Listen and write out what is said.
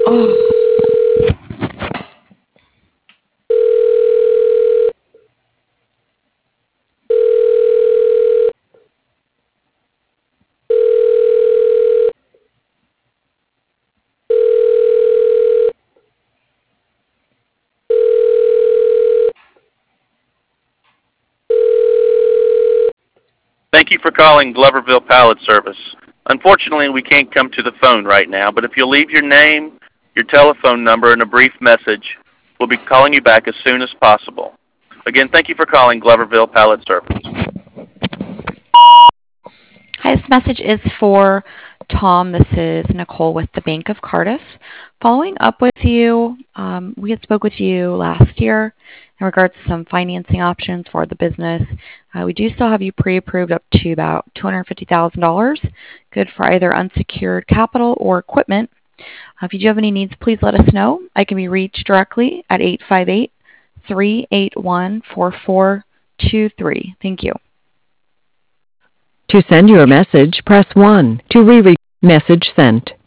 Oh, Thank you for calling Gloverville Pallet Service. Unfortunately, we can't come to the phone right now, but if you'll leave your name, your telephone number, and a brief message, we'll be calling you back as soon as possible. Again, thank you for calling Gloverville Pallet Service. hi, this message is for Tom. This is Nicole with the Bank of Cardiff. Following up with you, we had spoke with you last year in regards to some financing options for the business. We do still have you pre-approved up to about $250,000, good for either unsecured capital or equipment. If you do have any needs, please let us know. I can be reached directly at 858-381-4423. Thank you. To send your message, press 1. To re-record message sent.